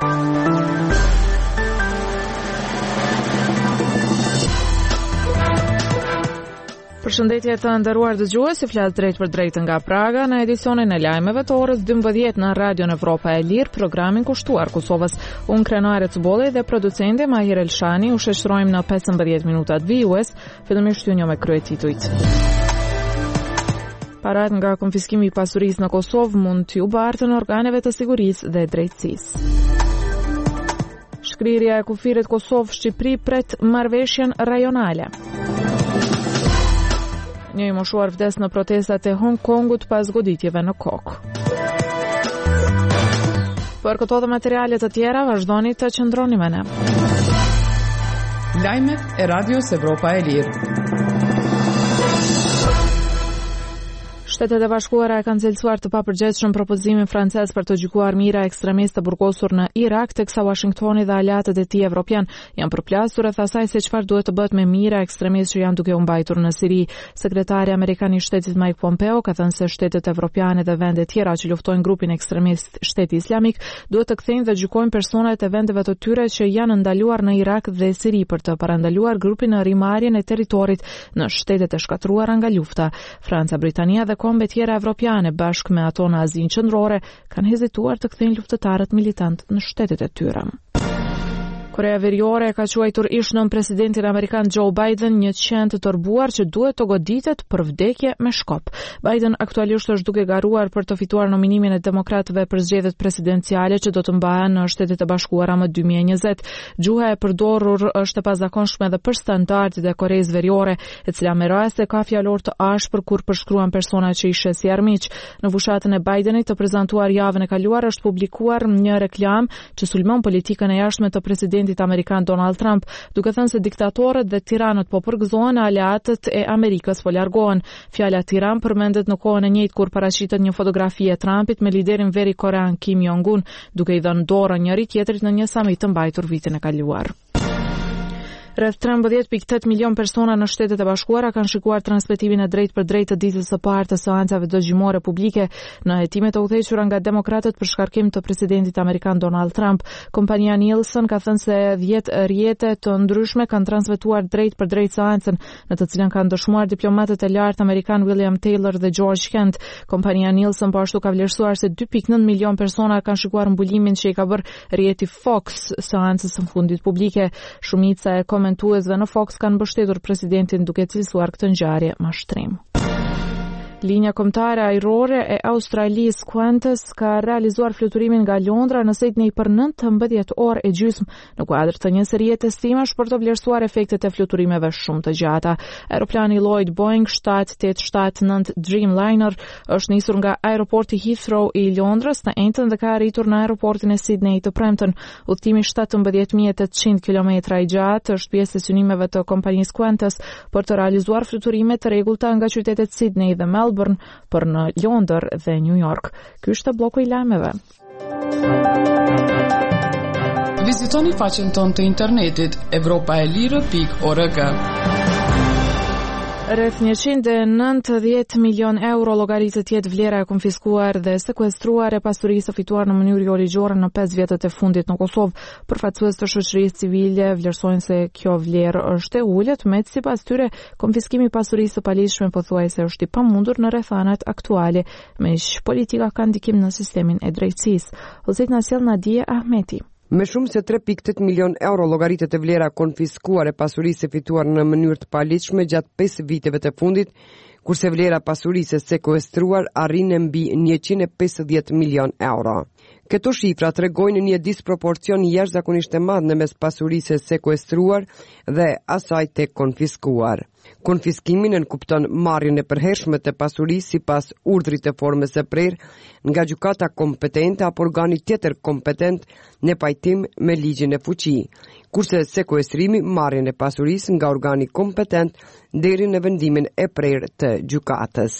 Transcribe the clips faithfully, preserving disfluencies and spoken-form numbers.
Përshëndetje të nderuar dëgjues, si flas drejt për drejt nga Praga në edicionin e lajmeve të orës dymbëdhjetë në Radio Evropa e Lirë, programin kushtuar Kosovës. Unë Krenare Cuboli dhe producenti Mahir Elshani u shoqërojmë në pesëmbëdhjetë minutat vijues, fillimisht ju një me kryetitujt. Parat nga konfiskimi i pasurisë në Kosovë mund t'ju bartën organeve të sigurisë dhe drejtësisë. Shkrirja e kufirit Kosovë-Shqipëri pret marrëveshjen rajonale. Një i moshuar vdes në protestat e Hong Kongut pas goditjeve në kokë. Për këto dhe materialet të tjera, vazhdoni të qëndroni me ne. Lajmet e Radios Evropa e Lirë. Shtetet e Bashkuara e kanë cilësuar të papërgjegjshëm propozimin francez për të gjykuar mira ekstremistë të burgosur në Irak, teksa Washingtoni dhe aleatët e tij evropian janë përplasur rreth asaj se çfarë duhet të bëhet me mira ekstremistë që janë duke u mbajtur në Siri. Sekretari amerikan i shtetit Mike Pompeo ka thënë se shtetet evropiane dhe vende tjera që luftojnë grupin ekstremist Shteti Islamik duhet të kthejnë dhe gjykojnë personat e vendeve të tyre që janë ndaluar në Irak dhe Siri për të parandaluar grupin në rrimarrjen e territorit në shtetet e shkatruara nga lufta. Franca, Britania dhe kombe tjera evropiane bashkë me ato në Azinë Qendrore kanë hezituar të kthejnë luftëtarët militant në shtetet e tyre. Korea Veriore ka quajtur ish nën presidentin amerikan Joe Biden një qend të tërbuar që duhet të goditet për vdekje me shkop. Biden aktualisht është duke garuar për të fituar nominimin e demokratëve për zgjedhjet presidenciale që do të mbahen në Shtetet e Bashkuara më dy mijë e njëzet. Gjuha e përdorur është e pazakonshme edhe për standardet e Koreas Veriore, e cila me raste ka fjalor të ashpër kur përshkruan persona që ishe si armiq. Në fushatën e Bidenit të prezantuar javën e kaluar është publikuar një reklam që sulmon politikën e jashtme të presidentit amerikan Donald Trump, duke thënë se diktatorët dhe tiranët po përgëzohen, aleatët e Amerikës po largohen. Fjala tiran përmendet në kohën e njëjtë kur paraqitet një fotografi e Trumpit me liderin veri korean Kim Jong-un, duke i dhënë dorë njëri tjetrit në një samit të mbajtur vitin e kaluar. Rreth trembëdhjetë pikë tetë milion persona në Shtetet e Bashkuara kanë shikuar transmetimin e drejt për drejt të ditës së parë të seancave dëgjimore publike në hetimet e udhëhequra nga demokratët për shkarkim të presidentit amerikan Donald Trump. Kompania Nielsen ka thënë se dhjetë rrjete të ndryshme kanë transmetuar drejt për drejt seancën, në të cilën kanë dëshmuar diplomatët e lartë amerikan William Taylor dhe George Kent. Kompania Nielsen po ashtu ka vlerësuar se dy pikë nëntë milion persona kanë shikuar mbulimin që i ka bërë rrjeti Fox seancës së fundit publike. Shumica e komentuesve në Fox kanë mbështetur presidentin duke cilësuar këtë ngjarje mashtrim. Linja kombëtare ajrore e Australisë Qantas ka realizuar fluturimin nga Londra në Sydney për nëntëmbëdhjetë orë e gjysmë në kuadër të një serie testimesh për të vlerësuar efektet e fluturimeve shumë të gjata. Aeroplani Lloyd Boeing shtatë tetë shtatë nëntë Dreamliner është nisur nga aeroporti Heathrow i Londrës në Entën dhe ka arritur në aeroportin e Sydney të premten. Udhtimi shtatëmbëdhjetë mijë e tetëqind kilometra i gjatë është pjesë e synimeve të kompanisë Qantas për të realizuar fluturime të rregullta nga qytetet Sydney dhe Melbourne për në Londër dhe New York. Ky është bloku i lajmeve. Vizitoni faqen tonë të internetit evropa e lirë pikë org. Rreth njëqind e nëntëdhjetë milion euro llogaritet të jetë vlera e konfiskuar dhe sekuestruar e pasurisë fituar në mënyrë jo ligjore në pesë vjetët e fundit në Kosovë. Përfaqësues të shoqërisë civile vlerësojnë se kjo vlerë është e ulët, me sipas tyre konfiskimi i pasurisë së paligjshme pothuajse është i pamundur në rrethanat aktuale, meq politika ka ndikim në sistemin e drejtësisë. Ose na sjell Nadia Ahmeti. Me shumë se tre pikë tetë milion euro llogaritet e vlera konfiskuar e pasurisë fituar në mënyrë të paligjshme gjatë pesë viteve të fundit, kurse vlera pasurisë sekuestruar arrin mbi njëqind e pesëdhjetë milion euro. Këto shifra tregojnë një disproporcion jashtëzakonisht të madh në mes pasurisë sekuestruar dhe asaj të konfiskuar. Konfiskimin e kupton marrjen e përhershme të pasurisë sipas urdhrit të formës së prerë nga gjykata kompetente apo organi tjetër kompetent në pajtim me ligjin e fuqi, kurse sekuestrimi marrjen e pasurisë nga organi kompetent deri në vendimin e prerë të gjykatës.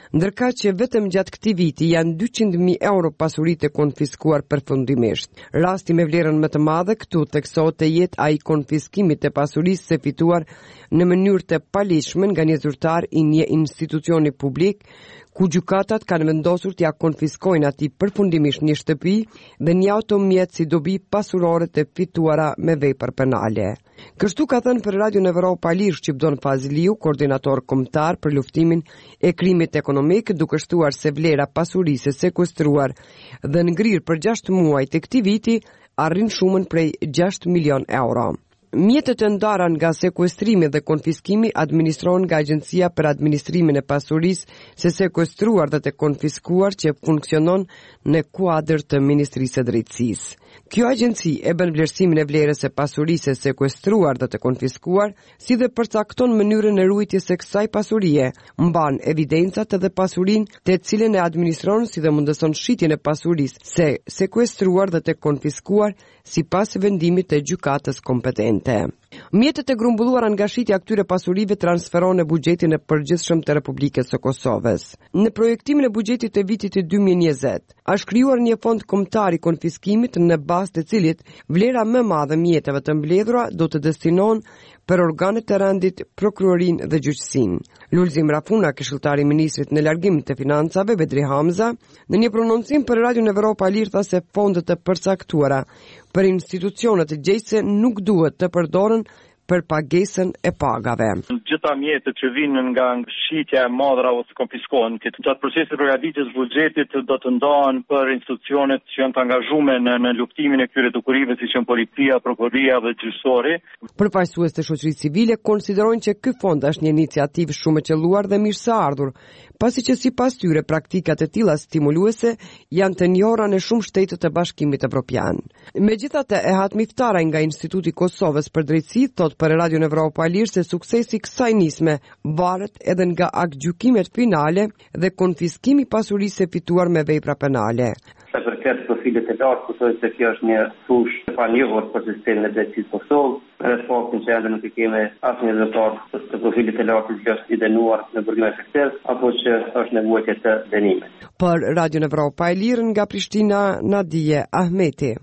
ndërka që vetëm gjatë këtij viti janë dyqind mijë euro pasuritë e konfiskuar përfundimisht. Rasti me vlerën më të madhe këtu theksohet të jetë ai konfiskimi të pasurisë së fituar në mënyrë të paligjshme nga një zyrtar i një institucioni publik, ku gjykatat kanë vendosur t'ia konfiskojnë atij përfundimisht një shtëpi dhe një automjet si dobi pasurore të fituara me vepër penale. Kështu ka thënë për Radio Evropa Lirë Shqipdon Fazliu, koordinator kombëtar për luftimin e krimit ekonomik, duke shtuar se vlera pasurisë sekuestruar dhe ngrirë për gjashtë muaj të këtij viti arrin shumën prej gjashtë milion euro. Mjetet e ndara nga sekuestrimi dhe konfiskimi administrohen nga Agjencia për Administrimin e Pasurisë së Sekuestruar dhe të Konfiskuar, që funksionon në kuadër të Ministrisë së Drejtësisë. Kjo agjenci e bën vlerësimin e vlerës së pasurisë së sekuestruar dhe të konfiskuar, si dhe përcakton mënyrën e ruajtjes së kësaj pasurie, mban evidencat dhe pasurinë të cilën e administron, si dhe mundëson shitjen e pasurisë së sekuestruar dhe të konfiskuar sipas vendimit të gjykatës kompetente. Mjetet e grumbulluara nga shitja këtyre pasurive transferohen në buxhetin e përgjithshëm të Republikës së Kosovës. Në projektimin e buxhetit të vitit dy mijë e njëzet, është krijuar një fond kombëtar i konfiskimit në bazë të cilit vlera më e madhe mjeteve të mbledhura do të destinohen për organet e rendit, prokurorinë dhe gjyqësinë. Lulzim Rafuna, këshilltari i ministrit në largim të financave, Bedri Hamza, në një prononcim për Radio Evropa Lirë tha se fondet të përcaktuara për institucionet gjejse nuk duhet të përdoren për pagesën e pagave. Gjitha mjetet që vinë nga shitja e madhra ose konfiskohen, këtë gjatë procesit përgatitjes buxhetit do të ndahen për institucionet që janë të angazhuar në, në luftimin e këtyre dukurive, siç janë policia, prokuroria dhe gjyqësori. Përfaqësues të shoqërisë civile konsiderojnë që ky fond është një iniciativë shumë e qelluar dhe mirëseardhur, pasi që sipas tyre praktikat e tilla stimuluese janë të njohura në shumë shtete të Bashkimit Evropian. Megjithatë, e hatmiftara nga Instituti i Kosovës për Drejtësi thot për Radio Evropa Lirë se suksesi i kësaj nisme varet edhe nga aktgjykimet finale dhe konfiskimi i pasurisë së fituar me vepra penale. Sa përket profilit të lartë, kusoj se kjo është një fush e panjohur për sistemin e drejtësisë të Kosovës, rreth faktin që ende nuk i kemi asnjë rezultat të profilit të lartë që është i dënuar në burgim efektiv apo që është nevojë të dënimit. Për Radio Evropa Lirë nga Prishtina, Nadije Ahmeti.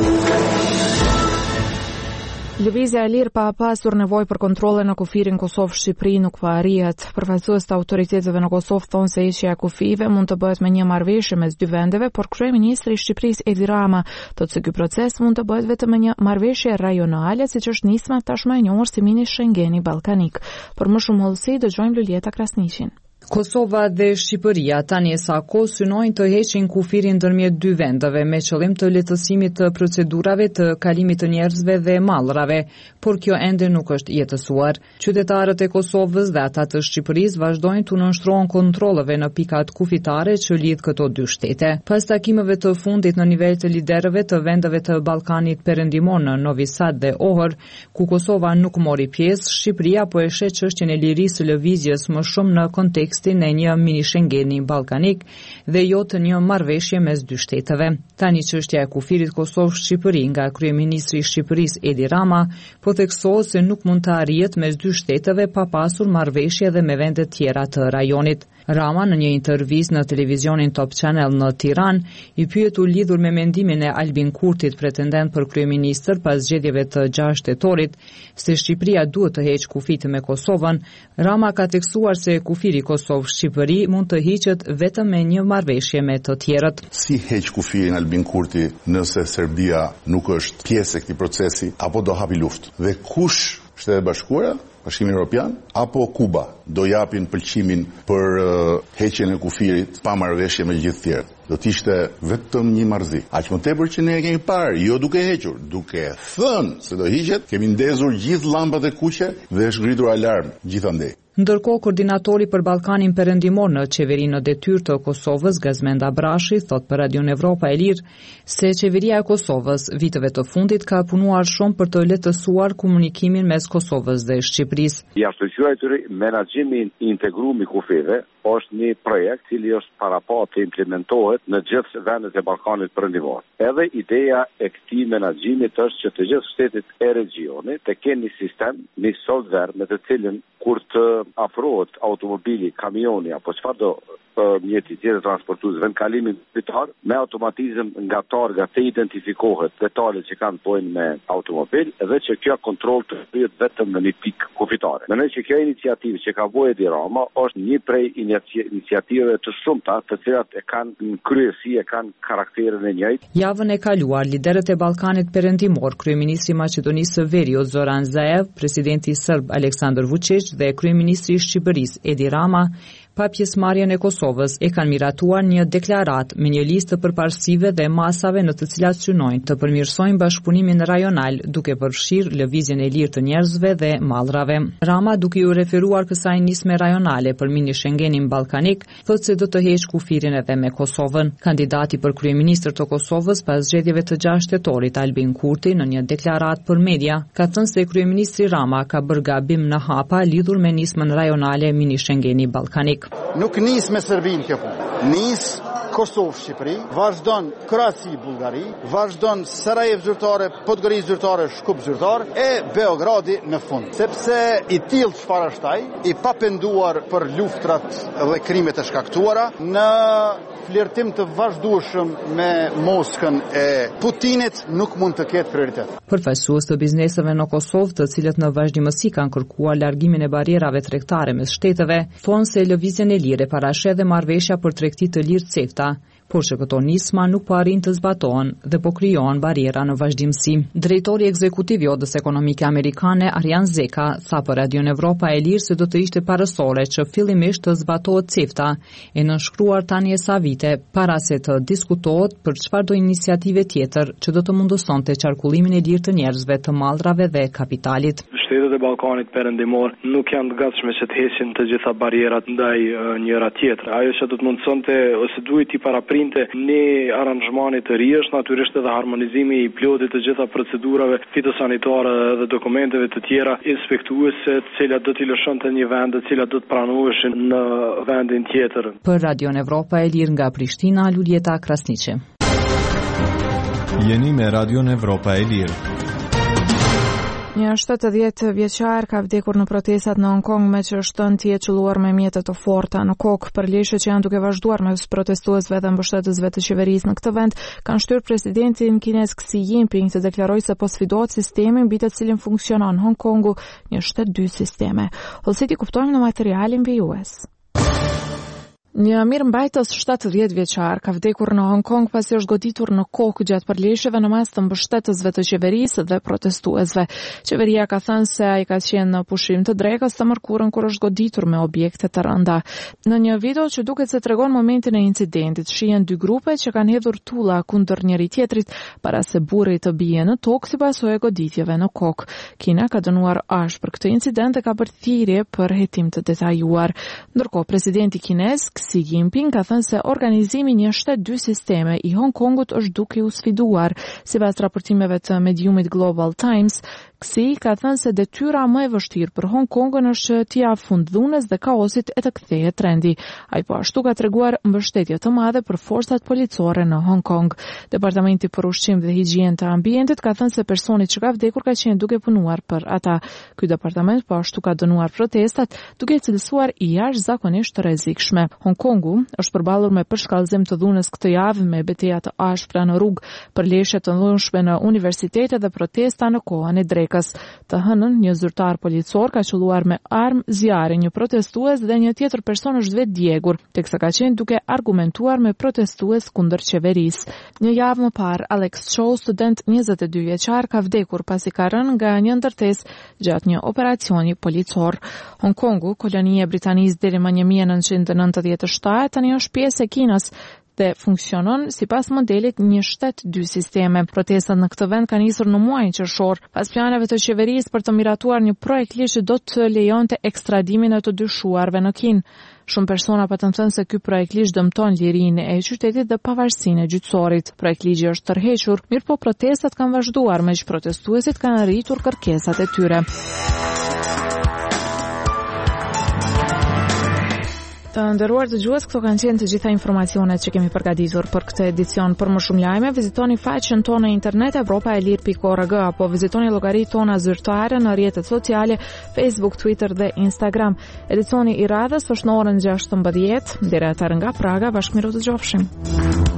Lëvizja e lirë pa pasur nevojë për kontrolle në kufirin Kosovë-Shqipëri nuk po arrihet. Përfaqësues të autoriteteve në Kosovë thonë se heqja e kufive mund të bëhet me një marrëveshje mes dy vendeve, por kryeministri i Shqipërisë Edi Rama thotë se ky proces mund të bëhet vetëm me një marrëveshje rajonale, siç është nisma tashmë e njohur si mini Schengeni ballkanik. Për më shumë hollësi dëgjojmë Lulieta Krasniqin. Kosova dhe Shqipëria tani sa kohë synojnë të heqin kufirin ndërmjet dy vendeve me qëllim të lehtësimit të procedurave të kalimit të njerëzve dhe mallrave, por kjo ende nuk është jetësuar. Qytetarët e Kosovës dhe ata të Shqipërisë vazhdojnë të nënshtrohen kontrolleve në pikat kufitare që lidh këto dy shtete. Pas takimeve të fundit në nivel të liderëve të vendeve të Ballkanit Perëndimor në Novi Sad dhe Ohër, ku Kosova nuk mori pjesë, Shqipëria po e sheh çështjen e lirisë së lëvizjes më shumë në kontekst në një mini Schengeni ballkanik dhe jo të një marrëveshje mes dy shteteve. Tani çështja e kufirit Kosovë-Shqipëri nga kryeministri i Shqipërisë Edi Rama po theksohet se nuk mund të arrihet mes dy shteteve pa pasur marrëveshje dhe me vende tjera të rajonit. Rama në një intervistë në televizionin Top Channel në Tiranë i pyetur lidhur me mendimin e Albin Kurtit, pretendent për kryeministër pas zgjedhjeve të gjashtë tetorit, se Shqipëria duhet të heqë kufit me Kosovën, Rama ka theksuar se kufiri Kosovë-Shqipëri mund të hiqet vetëm me një marrëveshje me të tjerët. Si heq kufirin Albin Kurti nëse Serbia nuk është pjesë e këtij procesi apo do hapi luftë? Dhe kush, Shtetet Bashkuara, Bashkimi Evropian apo Kuba do japin pëlqimin për uh, heqjen e kufirit pa marrëveshje me gjithë tjerët? Do të ishte vetëm një marrëzi. Aq më tepër që ne e kemi parë, jo duke hequr, duke thënë se do hiqet, kemi ndezur gjithë llampat e kuqe dhe është ngritur alarm gjithandej. Ndërkohë, koordinatori për Ballkanin Perëndimor në qeverinë në detyrë të Kosovës, Gazmend Abrashi, thot për Radio Evropa e Lirë se qeveria e Kosovës viteve të fundit ka punuar shumë për të lehtësuar komunikimin mes Kosovës dhe Shqipërisë. Jashtëzuajturi menaxhimi i integruar i kufive është një projekt i cili është para pa të implementohet në gjithë vendet e Ballkanit Perëndimor. Edhe ideja e këtij menaxhimit është që të gjithë shtetet e regionit të kenë një sistem, një software me të cilin kur të afrohet automobili, kamioni apo çfarëdo mjeti tjetër transportues vend kalimin kufitar, me automatizëm nga targa të identifikohet detalet që kanë bojnë me automobil dhe që kjo kontroll të bëhet vetëm në një pikë kufitare. Mendoj që kjo iniciativë që ka bërë Edi Rama është një prej iniciativave të shumta të cilat e kanë në kryesi e kanë karakterin e njëjtë. Javën e kaluar, liderët e Ballkanit Perëndimor, kryeministri i Maqedonisë së Veriut Zoran Zaev, presidenti serb Aleksandar Vučić dhe kryeministri i Shqipërisë Edi Rama pa pjesëmarrjen e Kosovës e kanë miratuar një deklaratë me një listë të përparësive dhe masave në të cilat synojnë të përmirësojnë bashkëpunimin rajonal duke përfshirë lëvizjen e lirë të njerëzve dhe mallrave. Rama, duke u referuar kësaj nisme rajonale për mini Schengenin ballkanik, thotë se do të heqë kufirin edhe me Kosovën. Kandidati për kryeministër të Kosovës pas zgjedhjeve të gjashtë shtetorit Albin Kurti në një deklaratë për media ka thënë se kryeministri Rama ka bërë gabim në hapa lidhur me nismën rajonale mini Schengeni ballkanik. Nuk nis me Serbinë kjo punë. Nis Kosovë, Shqipëri, vazhdon Kroaci, Bullgari, vazhdon Sarajevo zyrtare, Podgorica zyrtare, Shkup zyrtar e Beogradi në fund. Sepse i tillë çfarë është ai, i papenduar për luftrat dhe krimet e shkaktuara në flirtim të vazhdueshëm me Moskën e Putinit nuk mund të ketë prioritet. Përfaqësues të bizneseve në Kosovë, të cilët në vazhdimësi kanë kërkuar largimin e barrierave tregtare mes shteteve, thonë se lëvizjen e lirë parashe dhe marrëveshja për tregti të lirë CEFTA, por që këto nisma nuk po arrin të zbatohen dhe po krijohen barriera në vazhdimsi. Drejtori ekzekutiv i Odës Ekonomike Amerikane Arjan Zeka tha për Radion Evropa e Lirë se do të ishte parësore që fillimisht të zbatohet CEFTA e nënshkruar tani e sa vite para se të diskutohet për çfarëdo iniciative tjetër që do të mundësonte qarkullimin e lirë të njerëzve, të mallrave dhe kapitalit. Shtetet e Ballkanit Perëndimor nuk janë të gatshme që të heqin të gjitha barrierat ndaj uh, njëra tjetra. Ajo që do të mundsonte ose duhet i paraprinte një aranzhmani të ri është natyrisht edhe harmonizimi i plotit të gjitha procedurave fitosanitare dhe dokumenteve të tjera inspektuese, të cilat do t'i lëshonte një vend, të cilat do të pranoheshin në vendin tjetër. Për Radion Evropa e Lirë nga Prishtina, Luljeta Krasniqi. Jeni me Radion Evropa e Lirë. Një shtatëdhjetë vjeçar ka vdekur në protestat në Hong Kong me që është tënë t'i e qelluar me mjete të forta në kokë. Përleshje që janë duke vazhduar me protestuesve dhe mbështetësve të qeverisë në këtë vend kanë shtyrë presidentin kinez Xi Jinping të deklarojë se po sfidohet sistemi mbi të cilin funksionon Hong Kongu, një shtet dy sisteme. Hollësiti kuptojmë në materialin B U S. Një mirëmbajtës shtatëdhjetë vjeçar ka vdekur në Hong Kong pasi është goditur në kokë gjatë përleshjeve në mes të mbështetësve të qeverisë dhe protestuesve. Qeveria ka thënë se ai ka qenë në pushim të drekës të mërkurën kur është goditur me objekte të rënda. Në një video që duket se tregon momentin e incidentit, shihen dy grupe që kanë hedhur tulla kundër njëri tjetrit para se burri të bie në tokë si pasojë e goditjeve në kokë. Kina ka dënuar ashpër për këtë incident dhe ka bërë thirrje për hetim të detajuar. Ndërkohë, presidenti kinez Xi Jinping ka thënë se organizimi një shtet dy sisteme i Hong Kongut është duke u sfiduar. Sipas raportimeve të mediumit Global Times, Xi ka thënë se detyra më e vështirë për Hong Kongun është që t'i jap fund dhunës dhe kaosit e të kthehet trendi. Ai po ashtu ka treguar mbështetje të madhe për forcat policore në Hong Kong. Departamenti për ushqim dhe higjienë të ambientit ka thënë se personi që ka vdekur ka qenë duke punuar për ata. Ky departament po ashtu ka dënuar protestat duke cilësuar i jashtëzakonisht të rrezikshme. Hong Kongu është përballur me përshkallëzim të dhunës këtë javë me betejë të ashpra në rrugë, përleshje të ndryshme në universitete dhe protesta në kohën e drekës. Të hënën, një zyrtar policor ka qelluar me armë zjarri një protestues dhe një tjetër person është vetë djegur, teksa ka qenë duke argumentuar me protestues kundër qeverisë. Një javë më parë, Alex Chow, student njëzet e dy vjeçar, ka vdekur pasi ka rënë nga një ndërtesë gjatë një operacioni policor. Hong Kongu, kolonia e Britanisë deri më një mijë e nëntëqind e nëntëdhjetë e shtatë, tani është pjesë e Kinës dhe funksionon sipas modelit një shtet dy sisteme. Protestat në këtë vend kanë nisur në muajin qershor, pas planeve të qeverisë për të miratuar një projekt ligj që do të lejonte ekstradimin e të dyshuarve në Kinë. Shumë persona patën thënë se ky projekt ligj dëmton lirinë e qytetit dhe pavarësinë e gjyqësorit. Projekt ligji është tërhequr, mirëpo protestat kanë vazhduar me që protestuesit kanë rritur kërkesat e tyre. Të nderuar dëgjues, këto kanë qenë të gjitha informacionet që kemi përgatitur për këtë edicion. Për më shumë lajme, vizitoni faqen tonë në internet europa e lir pikë org apo vizitoni llogaritë tona zyrtare në rrjetet sociale Facebook, Twitter dhe Instagram. Edicioni i radhës është në orën gjashtëmbëdhjetë. Deri atëherë nga Praga, bashkëmiru të dëgjofshim.